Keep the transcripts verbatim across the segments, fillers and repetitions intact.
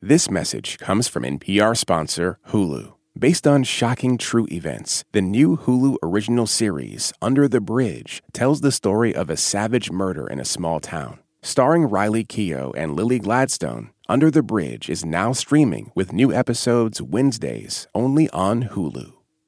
This message comes from N P R sponsor Hulu. Based on shocking true events, the new Hulu original series, Under the Bridge, tells the story of a savage murder in a small town. Starring Riley Keough and Lily Gladstone, Under the Bridge is now streaming with new episodes Wednesdays only on Hulu.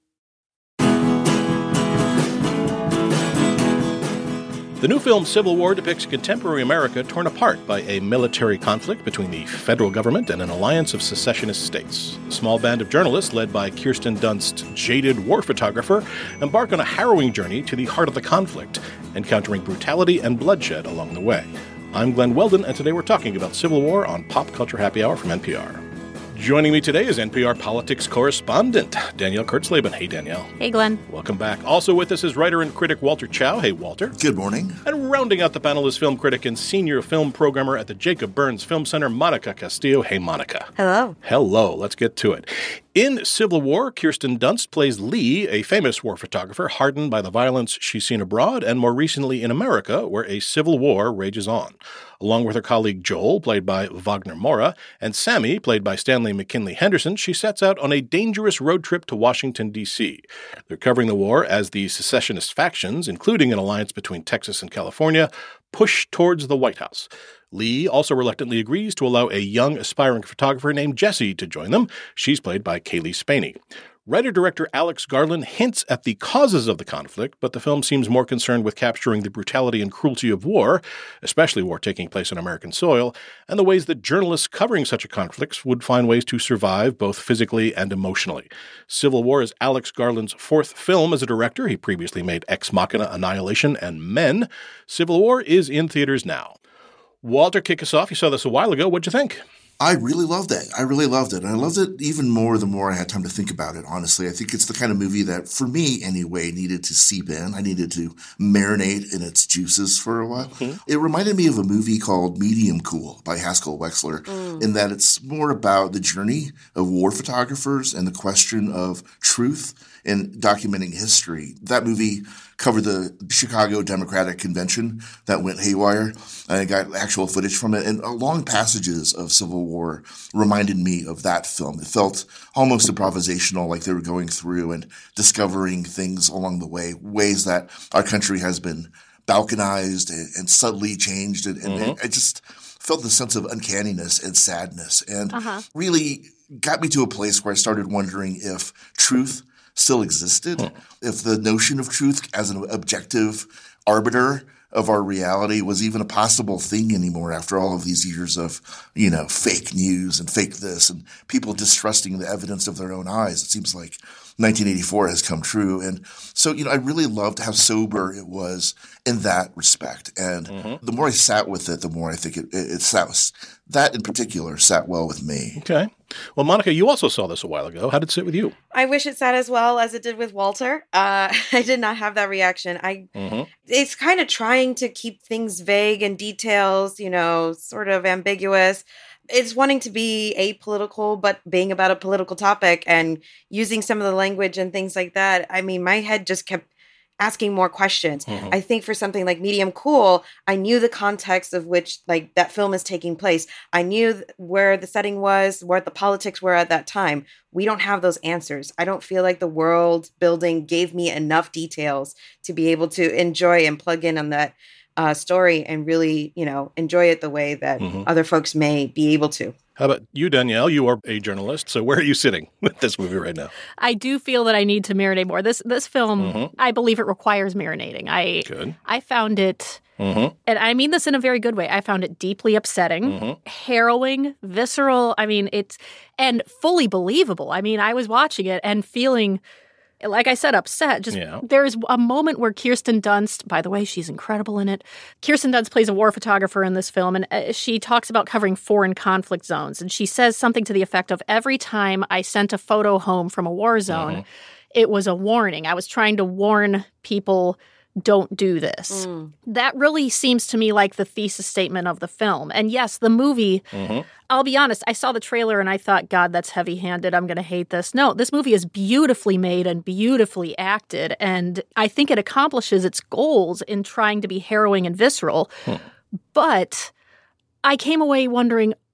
The new film Civil War depicts contemporary America torn apart by a military conflict between the federal government and an alliance of secessionist states. A small band of journalists, led by Kirsten Dunst's jaded war photographer, embark on a harrowing journey to the heart of the conflict, encountering brutality and bloodshed along the way. I'm Glenn Weldon, and today we're talking about Civil War on Pop Culture Happy Hour from N P R. Joining me today is N P R politics correspondent Danielle Kurtzleben. Hey, Danielle. Hey, Glenn. Welcome back. Also with us is writer and critic Walter Chow. Hey, Walter. Good morning. And rounding out the panel is film critic and senior film programmer at the Jacob Burns Film Center, Monica Castillo. Hey, Monica. Hello. Hello. Let's get to it. In Civil War, Kirsten Dunst plays Lee, a famous war photographer hardened by the violence she's seen abroad and more recently in America, where a civil war rages on. Along with her colleague Joel, played by Wagner Moura, and Sammy, played by Stanley McKinley Henderson, she sets out on a dangerous road trip to Washington, D C They're covering the war as the secessionist factions, including an alliance between Texas and California, push towards the White House. Lee also reluctantly agrees to allow a young, aspiring photographer named Jessie to join them. She's played by Kaylee Spaney. Writer-director Alex Garland hints at the causes of the conflict, but the film seems more concerned with capturing the brutality and cruelty of war, especially war taking place on American soil, and the ways that journalists covering such a conflict would find ways to survive both physically and emotionally. Civil War is Alex Garland's fourth film as a director. He previously made Ex Machina, Annihilation, and Men. Civil War is in theaters now. Walter, kick us off. You saw this a while ago. What'd you think? I really loved it. I really loved it. And I loved it even more the more I had time to think about it, honestly. I think it's the kind of movie that, for me anyway, needed to seep in. I needed to marinate in its juices for a while. Mm-hmm. It reminded me of a movie called Medium Cool by Haskell Wexler, mm. in that it's more about the journey of war photographers and the question of truth in documenting history. That movie covered the Chicago Democratic Convention that went haywire. I got actual footage from it. And long passages of Civil War reminded me of that film. It felt almost improvisational, like they were going through and discovering things along the way, ways that our country has been balkanized and, and subtly changed. And, and mm-hmm. I just felt the sense of uncanniness and sadness, and uh-huh. really got me to a place where I started wondering if truth still existed, hmm. if the notion of truth as an objective arbiter of our reality was even a possible thing anymore after all of these years of, you know, fake news and fake this and people distrusting the evidence of their own eyes. It seems like nineteen eighty-four has come true. And so, you know, I really loved how sober it was in that respect. And mm-hmm. the more I sat with it, the more I think it, it, it sat, that in particular sat well with me. Okay. Well, Monica, you also saw this a while ago. How did it sit with you? I wish it sat as well as it did with Walter. Uh, I did not have that reaction. I mm-hmm. It's kind of trying to keep things vague and details, you know, sort of ambiguous. It's wanting to be apolitical, but being about a political topic and using some of the language and things like that. I mean, my head just kept asking more questions. Mm-hmm. I think for something like Medium Cool, I knew the context of which like that film is taking place. I knew th- where the setting was, what the politics were at that time. We don't have those answers. I don't feel like the world building gave me enough details to be able to enjoy and plug in on that uh, story and really, you know, enjoy it the way that mm-hmm. other folks may be able to. How about you, Danielle? You are a journalist, so where are you sitting with this movie right now? I do feel that I need to marinate more. This this film, mm-hmm. I believe it requires marinating. I good. I found it, mm-hmm. and I mean this in a very good way, I found it deeply upsetting, mm-hmm. harrowing, visceral. I mean, it's, and fully believable. I mean, I was watching it and feeling, like I said, upset. Just yeah. There's a moment where Kirsten Dunst, by the way, she's incredible in it. Kirsten Dunst plays a war photographer in this film, and uh, she talks about covering foreign conflict zones. And she says something to the effect of, every time I sent a photo home from a war zone, mm-hmm. it was a warning. I was trying to warn people, don't do this. Mm. That really seems to me like the thesis statement of the film. And yes, the movie, mm-hmm. I'll be honest, I saw the trailer and I thought, God, that's heavy-handed. I'm going to hate this. No, this movie is beautifully made and beautifully acted. And I think it accomplishes its goals in trying to be harrowing and visceral. Hmm. But I came away wondering,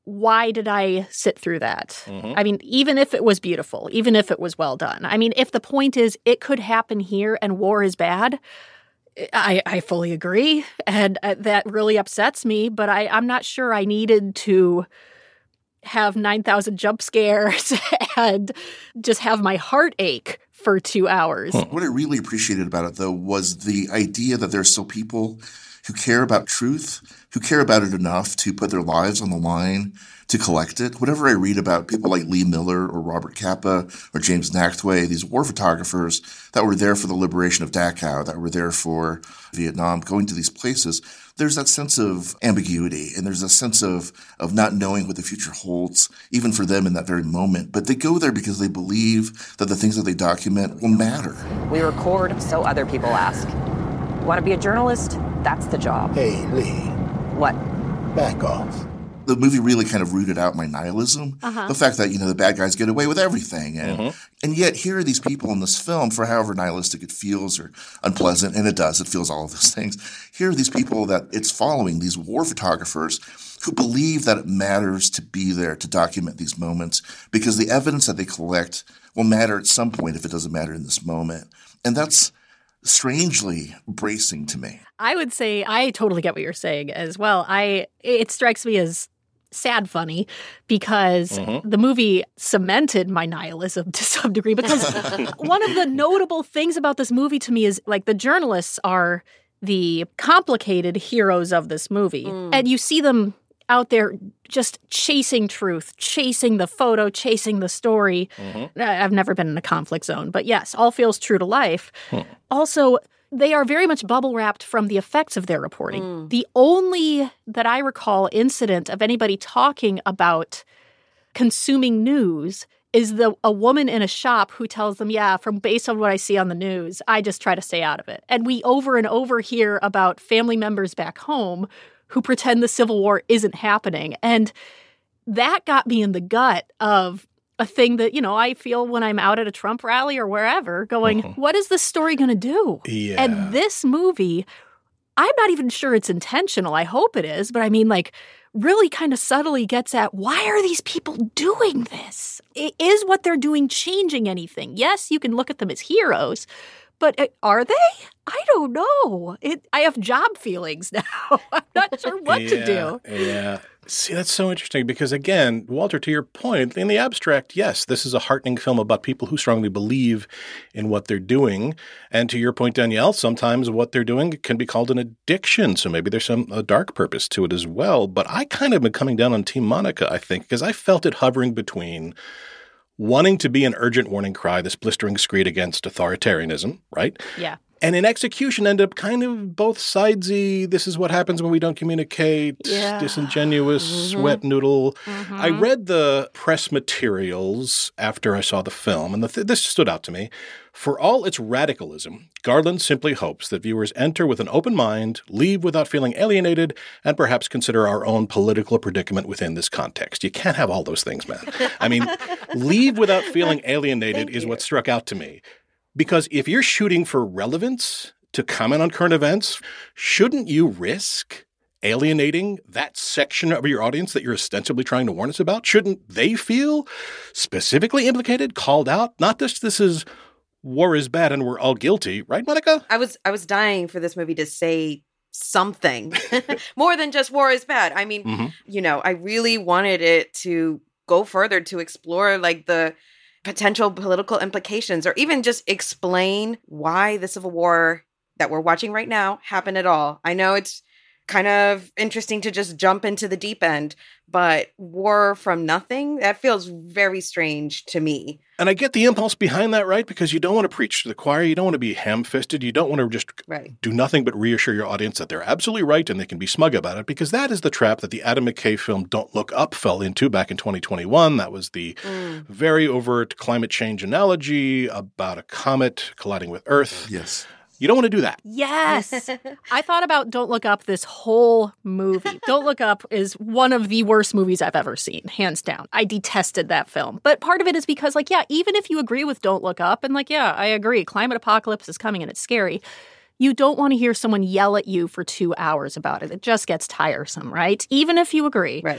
why did I sit through that? Mm-hmm. I mean, even if it was beautiful, even if it was well done. I mean, if the point is it could happen here and war is bad, I, I fully agree. And uh, that really upsets me, but I, I'm not sure I needed to have nine thousand jump scares and just have my heart ache for two hours. Huh. What I really appreciated about it, though, was the idea that there are still people who care about truth, who care about it enough to put their lives on the line to collect it. Whenever I read about people like Lee Miller or Robert Capa or James Nachtwey, these war photographers that were there for the liberation of Dachau, that were there for Vietnam, going to these places, there's that sense of ambiguity and there's a sense of, of not knowing what the future holds, even for them in that very moment. But they go there because they believe that the things that they document will matter. We record so other people ask. Want to be a journalist? That's the job. Hey, Lee. What? Back off. The movie really kind of rooted out my nihilism. Uh-huh. The fact that, you know, the bad guys get away with everything. And Mm-hmm. and yet here are these people in this film, for however nihilistic it feels or unpleasant, and it does, it feels all of those things. Here are these people that it's following, these war photographers who believe that it matters to be there to document these moments because the evidence that they collect will matter at some point if it doesn't matter in this moment. And that's strangely bracing to me. I would say I totally get what you're saying as well. I it strikes me as sad funny because Mm-hmm. the movie cemented my nihilism to some degree because one of the notable things about this movie to me is like the journalists are the complicated heroes of this movie. Mm. And you see them out there just chasing truth, chasing the photo, chasing the story. Mm-hmm. I've never been in a conflict zone, but yes, all feels true to life. Hmm. Also, they are very much bubble wrapped from the effects of their reporting. Mm. The only that I recall incident of anybody talking about consuming news is the a woman in a shop who tells them, yeah, from based on what I see on the news, I just try to stay out of it. And we over and over hear about family members back home who pretend the Civil War isn't happening. And that got me in the gut of a thing that, you know, I feel when I'm out at a Trump rally or wherever going, Mhm. what is this story going to do? Yeah. And this movie, I'm not even sure it's intentional. I hope it is. But I mean, like, really kind of subtly gets at why are these people doing this? I- Is what they're doing changing anything? Yes, you can look at them as heroes, but uh, are they? I don't know. It, I have job feelings now. I'm not sure what to Yeah, do. Yeah. See, that's so interesting because, again, Walter, to your point, in the abstract, yes, this is a heartening film about people who strongly believe in what they're doing. And to your point, Danielle, sometimes what they're doing can be called an addiction. So maybe there's some a dark purpose to it as well. But I kind of been coming down on Team Monica, I think, because I felt it hovering between wanting to be an urgent warning cry, this blistering screed against authoritarianism, right? Yeah. And in execution, end up kind of both sidesy. This is what happens when we don't communicate. Yeah. Disingenuous, Mhm. sweat noodle. Mhm. I read the press materials after I saw the film, and the th- this stood out to me. For all its radicalism, Garland simply hopes that viewers enter with an open mind, leave without feeling alienated, and perhaps consider our own political predicament within this context. You can't have all those things, man. I mean, leave without feeling alienated Thank is you. what struck out to me. Because if you're shooting for relevance to comment on current events, shouldn't you risk alienating that section of your audience that you're ostensibly trying to warn us about? Shouldn't they feel specifically implicated, called out? Not just this is war is bad and we're all guilty, right, Monica? I was I was dying for this movie to say something more than just war is bad. I mean, Mm-hmm. you know, I really wanted it to go further to explore like the potential political implications or even just explain why the Civil War that we're watching right now happened at all. I know it's kind of interesting to just jump into the deep end, but war from nothing, that feels very strange to me. And I get the impulse behind that, right? Because you don't want to preach to the choir. You don't want to be ham-fisted. You don't want to just Right. do nothing but reassure your audience that they're absolutely right and they can be smug about it, because that is the trap that the Adam McKay film Don't Look Up fell into back in twenty twenty-one. That was the Mm. very overt climate change analogy about a comet colliding with Earth. Yes. You don't want to do that. Yes. I thought about Don't Look Up this whole movie. Don't Look Up is one of the worst movies I've ever seen, hands down. I detested that film. But part of it is because, like, yeah, even if you agree with Don't Look Up, and like, yeah, I agree, climate apocalypse is coming and it's scary, you don't want to hear someone yell at you for two hours about it. It just gets tiresome, right? Even if you agree. Right.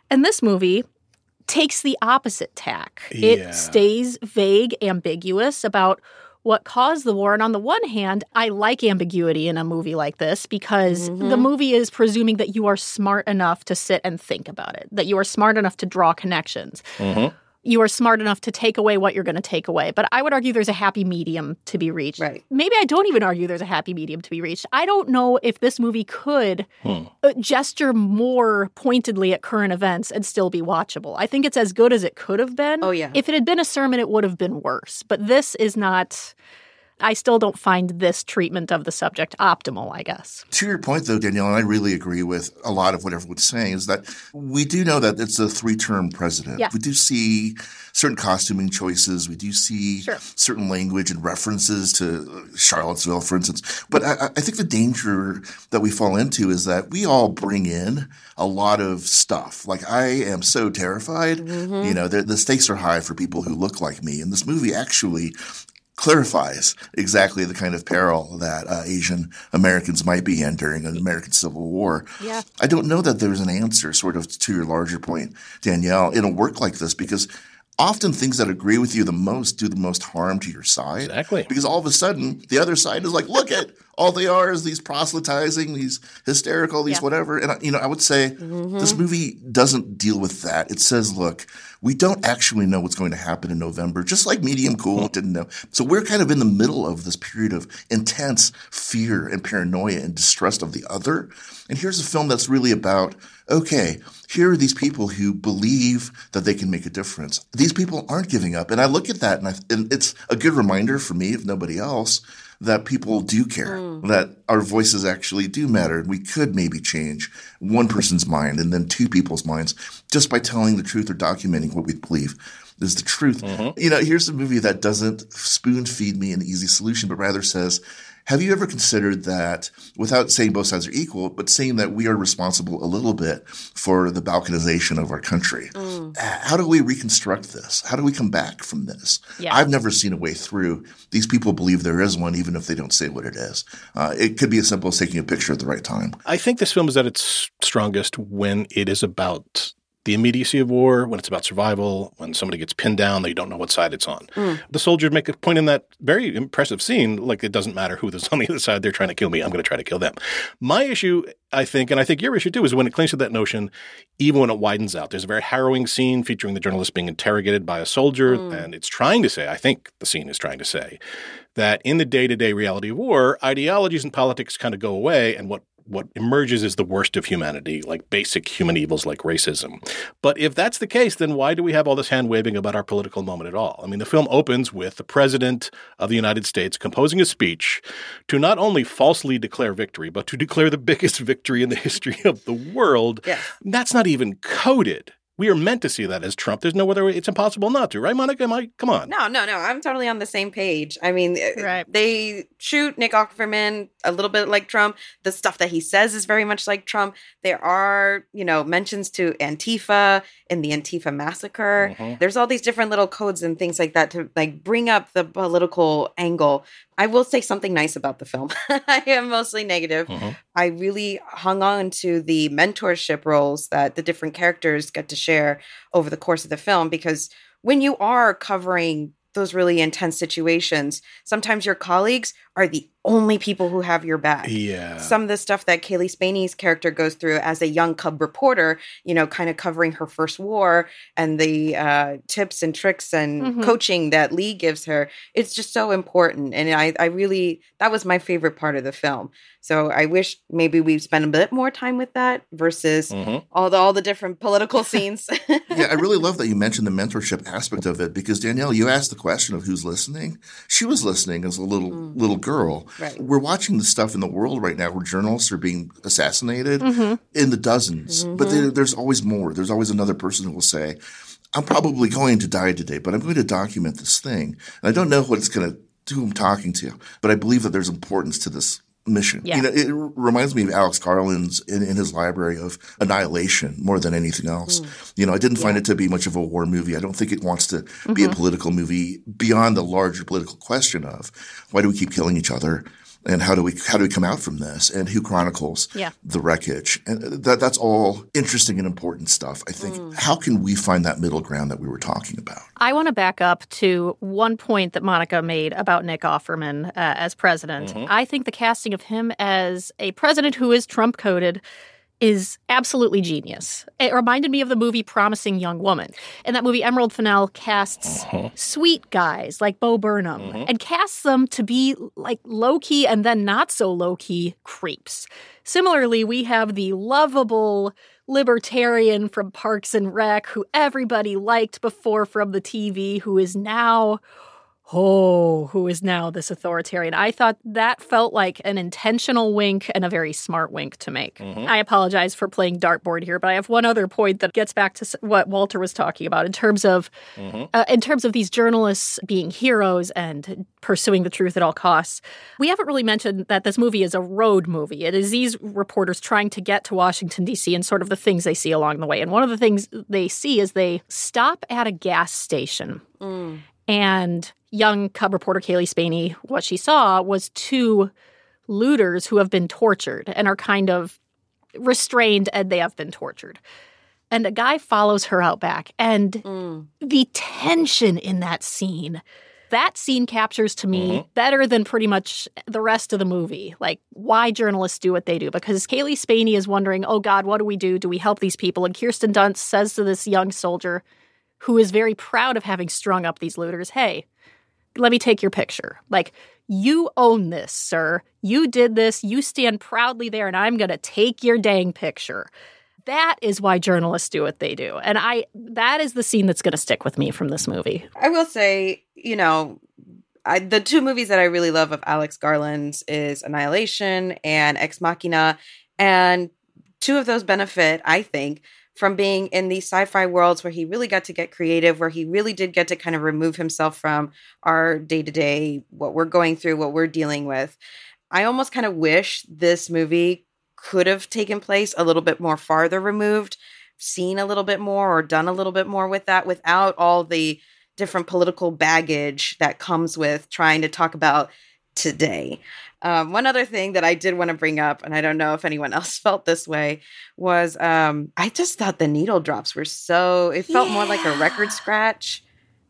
And this movie takes the opposite tack. Yeah. It stays vague, ambiguous about what caused the war. And on the one hand, I like ambiguity in a movie like this because mm-hmm. the movie is presuming that you are smart enough to sit and think about it, that you are smart enough to draw connections. Mm-hmm. You are smart enough to take away what you're going to take away. But I would argue there's a happy medium to be reached. Right. Maybe I don't even argue there's a happy medium to be reached. I don't know if this movie could hmm. gesture more pointedly at current events and still be watchable. I think it's as good as it could have been. Oh, yeah. If it had been a sermon, it would have been worse. But this is not... I still don't find this treatment of the subject optimal, I guess. To your point, though, Danielle, and I really agree with a lot of what everyone's saying, is that we do know that it's a three-term president. Yeah. We do see certain costuming choices. We do see sure. certain language and references to Charlottesville, for instance. But I, I think the danger that we fall into is that we all bring in a lot of stuff. Like, I am so terrified. Mm-hmm. You know, the, the stakes are high for people who look like me. And this movie actually clarifies exactly the kind of peril that uh, Asian Americans might be in during an American Civil War. Yeah. I don't know that there's an answer, sort of, to your larger point, Danielle, in a work like this, because often things that agree with you the most do the most harm to your side. Exactly. Because all of a sudden, the other side is like, look at all they are is these proselytizing, these hysterical, these yeah. whatever. And, you know, I would say mm-hmm. this movie doesn't deal with that. It says, look, we don't actually know what's going to happen in November, just like Medium Cool didn't know. So we're kind of in the middle of this period of intense fear and paranoia and distrust of the other. And here's a film that's really about, okay, here are these people who believe that they can make a difference. These people aren't giving up. And I look at that, and, I, and it's a good reminder for me, if nobody else, that people do care, mm. that our voices actually do matter. We could maybe change one person's mind and then two people's minds just by telling the truth or documenting what we believe is the truth. Mm-hmm. You know, here's a movie that doesn't spoon feed me an easy solution, but rather says, have you ever considered that, without saying both sides are equal, but saying that we are responsible a little bit for the balkanization of our country? Mm. How do we reconstruct this? How do we come back from this? Yeah. I've never seen a way through. These people believe there is one, even if they don't say what it is. Uh, it could be as simple as taking a picture at the right time. I think this film is at its strongest when it is about the immediacy of war, when it's about survival, when somebody gets pinned down, they don't know what side it's on. Mm. The soldiers make a point in that very impressive scene, like it doesn't matter who is on the other side, they're trying to kill me, I'm going to try to kill them. My issue, I think, and I think your issue too, is when it clings to that notion, even when it widens out. There's a very harrowing scene featuring the journalist being interrogated by a soldier, mm. and it's trying to say, I think the scene is trying to say, that in the day-to-day reality of war, ideologies and politics kind of go away, and what What emerges is the worst of humanity, like basic human evils like racism. But if that's the case, then why do we have all this hand-waving about our political moment at all? I mean, the film opens with the President of the United States composing a speech to not only falsely declare victory, but to declare the biggest victory in the history of the world. Yeah. That's not even coded. We are meant to see that as Trump. There's no other way. It's impossible not to, right, Monica? Am I, come on. No, no, no. I'm totally on the same page. I mean, right. They shoot Nick Offerman a little bit like Trump. The stuff that he says is very much like Trump. There are, you know, mentions to Antifa in the Antifa massacre. Mm-hmm. There's all these different little codes and things like that to like bring up the political angle. I will say something nice about the film. I am mostly negative. Mm-hmm. I really hung on to the mentorship roles that the different characters get to share over the course of the film, because when you are covering those really intense situations, sometimes your colleagues are the only people who have your back. Yeah. Some of the stuff that Kaylee Spaney's character goes through as a young cub reporter, you know, kind of covering her first war, and the uh, tips and tricks and mm-hmm. coaching that Lee gives her, it's just so important. And I, I really, that was my favorite part of the film. So I wish maybe we'd spend a bit more time with that versus mm-hmm. all the all the different political scenes. Yeah, I really love that you mentioned the mentorship aspect of it, because Danielle, you asked the question of who's listening. She was listening as a little mm. little girl. Right. We're watching the stuff in the world right now where journalists are being assassinated mm-hmm. in the dozens. Mm-hmm. But there, there's always more. There's always another person who will say, I'm probably going to die today, but I'm going to document this thing. And I don't know what it's going to do who I'm talking to, but I believe that there's importance to this mission. Yeah. You know, it reminds me of Alex Garland's in, in his library of Annihilation more than anything else. Mm. You know, I didn't yeah. find it to be much of a war movie. I don't think it wants to mm-hmm. be a political movie beyond the larger political question of why do we keep killing each other? And how do we how do we come out from this? And who chronicles yeah. the wreckage? And that that's all interesting and important stuff. I think, mm. how can we find that middle ground that we were talking about? I want to back up to one point that Monica made about Nick Offerman uh, as president. Mm-hmm. I think the casting of him as a president who is Trump-coded is absolutely genius. It reminded me of the movie Promising Young Woman. In that movie, Emerald Fennell casts uh-huh. sweet guys like Bo Burnham uh-huh. and casts them to be like low-key and then not so low-key creeps. Similarly, we have the lovable libertarian from Parks and Rec who everybody liked before from the T V, who is now... Oh, who is now this authoritarian? I thought that felt like an intentional wink and a very smart wink to make. Mm-hmm. I apologize for playing dartboard here, but I have one other point that gets back to what Walter was talking about in terms of mm-hmm. uh, in terms of these journalists being heroes and pursuing the truth at all costs. We haven't really mentioned that this movie is a road movie. It is these reporters trying to get to Washington, D C and sort of the things they see along the way. And one of the things they see is they stop at a gas station. Mm. And young cub reporter Kaylee Spaney, what she saw was two looters who have been tortured and are kind of restrained, and they have been tortured. And a guy follows her out back. And mm. the tension in that scene, that scene captures to me mm-hmm. better than pretty much the rest of the movie. Like, why journalists do what they do. Because Kaylee Spaney is wondering, oh, God, what do we do? Do we help these people? And Kirsten Dunst says to this young soldier, who is very proud of having strung up these looters, hey, let me take your picture. Like, you own this, sir. You did this. You stand proudly there, and I'm going to take your dang picture. That is why journalists do what they do. And I that is the scene that's going to stick with me from this movie. I will say, you know, I, the two movies that I really love of Alex Garland's is Annihilation and Ex Machina. And two of those benefit, I think, from being in these sci-fi worlds where he really got to get creative, where he really did get to kind of remove himself from our day-to-day, what we're going through, what we're dealing with. I almost kind of wish this movie could have taken place a little bit more farther removed, seen a little bit more or done a little bit more with that without all the different political baggage that comes with trying to talk about today. Um, one other thing that I did want to bring up, and I don't know if anyone else felt this way, was um, I just thought the needle drops were so, it felt yeah. more like a record scratch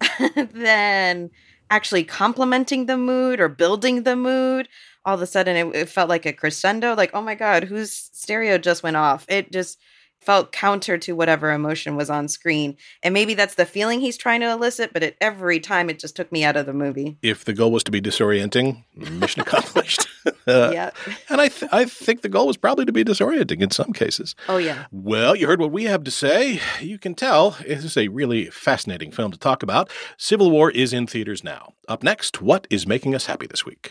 than actually complementing the mood or building the mood. All of a sudden, it, it felt like a crescendo, like, oh my God, whose stereo just went off? It just felt counter to whatever emotion was on screen. And maybe that's the feeling he's trying to elicit, but it, every time it just took me out of the movie. If the goal was to be disorienting, mission accomplished. uh, yeah. And I, th- I think the goal was probably to be disorienting in some cases. Oh, yeah. Well, you heard what we have to say. You can tell this is a really fascinating film to talk about. Civil War is in theaters now. Up next, what is making us happy this week?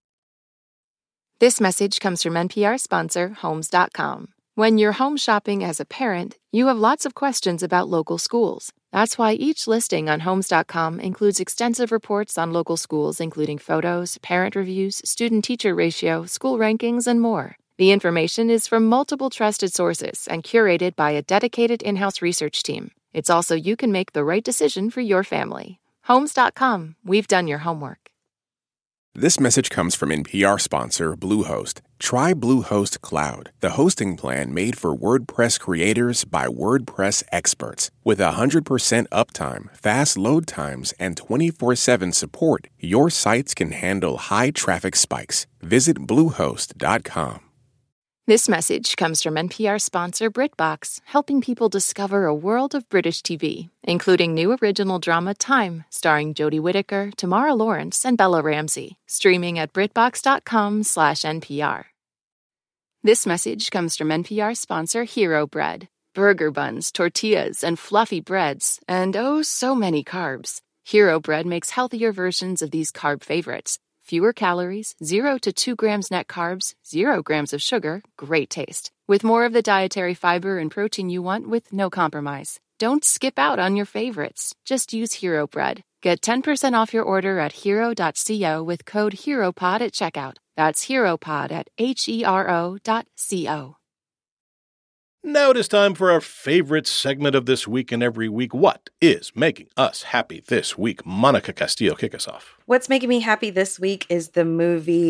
This message comes from N P R sponsor Homes dot com. When you're home shopping as a parent, you have lots of questions about local schools. That's why each listing on Homes dot com includes extensive reports on local schools, including photos, parent reviews, student-teacher ratio, school rankings, and more. The information is from multiple trusted sources and curated by a dedicated in-house research team. It's also you can make the right decision for your family. Homes dot com. We've done your homework. This message comes from N P R sponsor Bluehost. Try Bluehost Cloud, the hosting plan made for WordPress creators by WordPress experts. With one hundred percent uptime, fast load times, and twenty-four seven support, your sites can handle high traffic spikes. Visit Bluehost dot com. This message comes from N P R sponsor BritBox, helping people discover a world of British T V, including new original drama Time, starring Jodie Whittaker, Tamara Lawrence, and Bella Ramsey, streaming at BritBox.com slash NPR. This message comes from N P R sponsor Hero Bread. Burger buns, tortillas, and fluffy breads, and oh, so many carbs. Hero Bread makes healthier versions of these carb favorites. Fewer calories, zero to two grams net carbs, zero grams of sugar, great taste. With more of the dietary fiber and protein you want with no compromise. Don't skip out on your favorites. Just use Hero Bread. Get ten percent off your order at hero dot co with code HEROPOD at checkout. That's HEROPOD at H E R O dot C O. Now it is time for our favorite segment of this week and every week. What is making us happy this week? Monica Castillo, kick us off. What's making me happy this week is the movie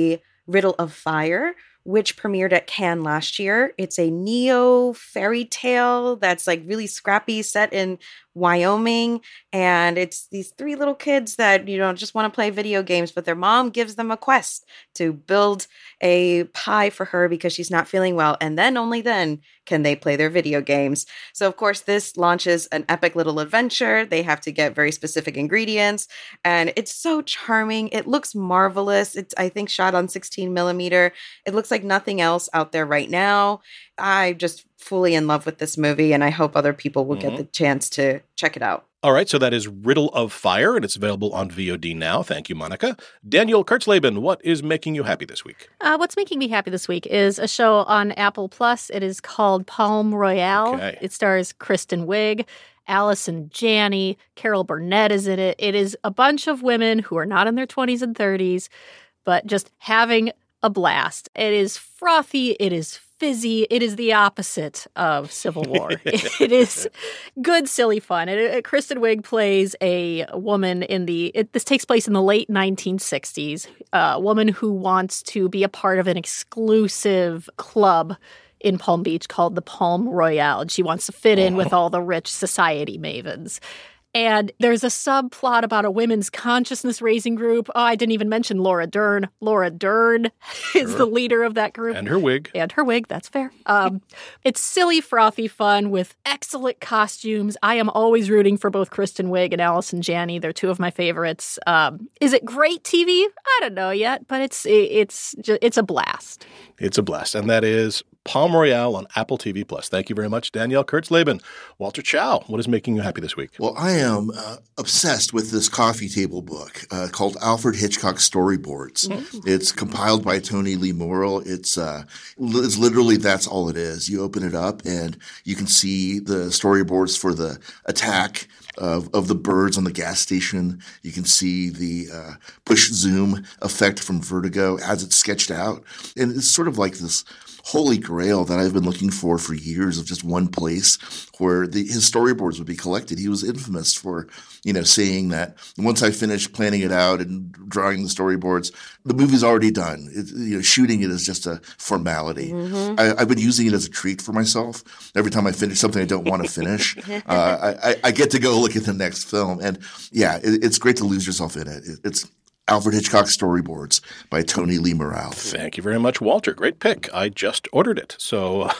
Riddle of Fire, which premiered at Cannes last year. It's a neo fairy tale that's like really scrappy, set in Wyoming. And it's these three little kids that, you know, just want to play video games, but their mom gives them a quest to build a pie for her because she's not feeling well. And then only then can they play their video games. So, of course, this launches an epic little adventure. They have to get very specific ingredients. And it's so charming. It looks marvelous. It's, I think, shot on sixteen millimeter. It looks like nothing else out there right now. I'm just fully in love with this movie, and I hope other people will mm-hmm. get the chance to check it out. All right, so that is Riddle of Fire, and it's available on V O D now. Thank you, Monica. Daniel Kurtzleben, what is making you happy this week? Uh, what's making me happy this week is a show on Apple Plus. It is called Palm Royale. Okay. It stars Kristen Wiig, Allison Janney, Carol Burnett is in it. It is a bunch of women who are not in their twenties and thirties, but just having a blast. It is frothy. It is fizzy. It is the opposite of Civil War. It is good, silly fun. It, it, Kristen Wiig plays a woman in the, it, this takes place in the late nineteen sixties, a woman who wants to be a part of an exclusive club in Palm Beach called the Palm Royale. And she wants to fit in with all the rich society mavens. And there's a subplot about a women's consciousness raising group. Oh, I didn't even mention Laura Dern. Laura Dern sure. is the leader of that group. And her wig. And her wig, that's fair. Um, it's silly, frothy fun with excellent costumes. I am always rooting for both Kristen Wiig and Allison Janney. They're two of my favorites. Um, is it great T V? I don't know yet, but it's it's it's a blast. It's a blast. And that is Palm Royale on Apple T V Plus. Thank you very much, Danielle Kurtzleben. Walter Chow, what is making you happy this week? Well, I am uh, obsessed with this coffee table book uh, called Alfred Hitchcock Storyboards. Mm-hmm. It's compiled by Tony Lee Morrill. It's, uh, it's literally that's all it is. You open it up and you can see the storyboards for the attack Of, of the birds on the gas station. You can see the uh, push zoom effect from Vertigo as it's sketched out. And it's sort of like this holy grail that I've been looking for for years of just one place where the, his storyboards would be collected. He was infamous for, you know, saying that once I finish planning it out and drawing the storyboards, the movie's already done. It, you know, shooting it is just a formality. Mm-hmm. I, I've been using it as a treat for myself. Every time I finish something I don't want to finish, uh, I, I get to go look at the next film. And yeah, it, it's great to lose yourself in it. it it's Alfred Hitchcock Storyboards by Tony Lee Morrill. Thank you very much, Walter. Great pick. I just ordered it. So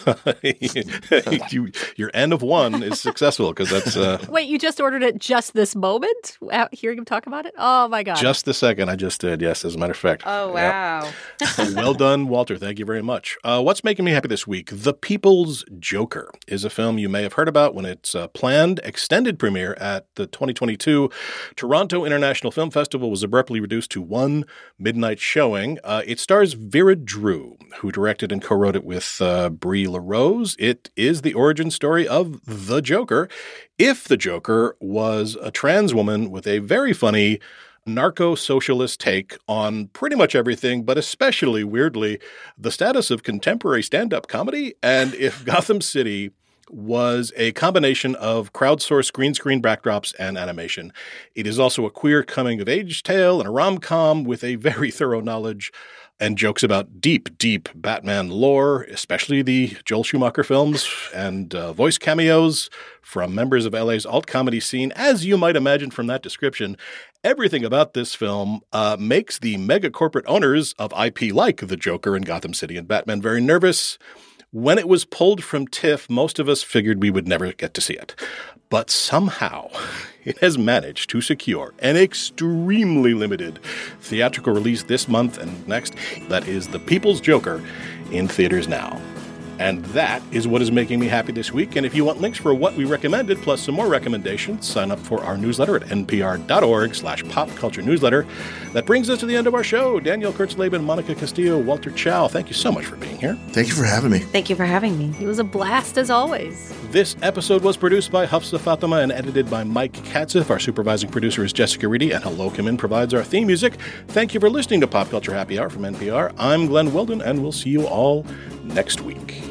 you, your N of one is successful because that's... Uh, Wait, you just ordered it just this moment? Out hearing him talk about it? Oh, my God. Just the second I just did, yes, as a matter of fact. Oh, wow. Yep. Well done, Walter. Thank you very much. Uh, what's making me happy this week? The People's Joker is a film you may have heard about when its uh, planned extended premiere at the twenty twenty-two Toronto International Film Festival was abruptly reduced to one midnight showing. Uh, it stars Vera Drew, who directed and co-wrote it with uh, Brie LaRose. It is the origin story of the Joker, if the Joker was a trans woman with a very funny narco-socialist take on pretty much everything, but especially, weirdly, the status of contemporary stand-up comedy, and if Gotham City was a combination of crowdsourced green screen backdrops and animation. It is also a queer coming-of-age tale and a rom-com with a very thorough knowledge and jokes about deep, deep Batman lore, especially the Joel Schumacher films, and uh, voice cameos from members of L A's alt-comedy scene. As you might imagine from that description, everything about this film uh, makes the mega-corporate owners of I P like The Joker and Gotham City and Batman very nervous. When it was pulled from TIFF, most of us figured we would never get to see it. But somehow, it has managed to secure an extremely limited theatrical release this month and next. That is The People's Joker in theaters now. And that is what is making me happy this week. And if you want links for what we recommended, plus some more recommendations, sign up for our newsletter at npr.org slash pop culture newsletter. That brings us to the end of our show. Danielle Kurtzleben, Monica Castillo, Walter Chow, thank you so much for being here. Thank you for having me. Thank you for having me. It was a blast as always. This episode was produced by Hafsa Fatima and edited by Mike Katzif. Our supervising producer is Jessica Reedy, and Hello Kim In provides our theme music. Thank you for listening to Pop Culture Happy Hour from N P R. I'm Glenn Weldon, and we'll see you all next week.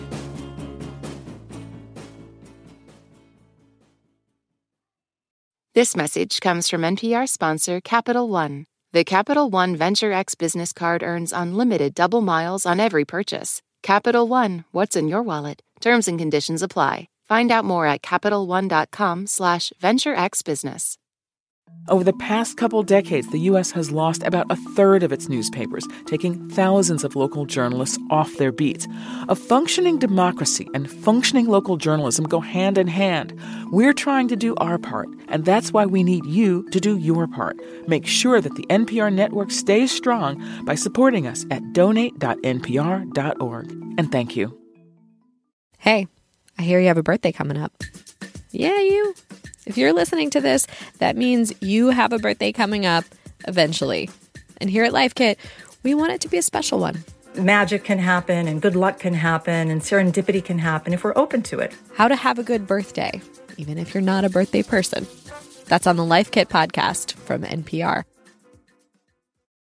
This message comes from N P R sponsor Capital One. The Capital One Venture X Business Card earns unlimited double miles on every purchase. Capital One, what's in your wallet? Terms and conditions apply. Find out more at CapitalOne.com slash VentureXBusiness. Over the past couple decades, the U S has lost about a third of its newspapers, taking thousands of local journalists off their beats. A functioning democracy and functioning local journalism go hand in hand. We're trying to do our part, and that's why we need you to do your part. Make sure that the N P R network stays strong by supporting us at donate dot N P R dot org. And thank you. Hey, I hear you have a birthday coming up. Yeah, you. If you're listening to this, that means you have a birthday coming up eventually. And here at Life Kit, we want it to be a special one. Magic can happen and good luck can happen and serendipity can happen if we're open to it. How to have a good birthday, even if you're not a birthday person. That's on the Life Kit podcast from N P R.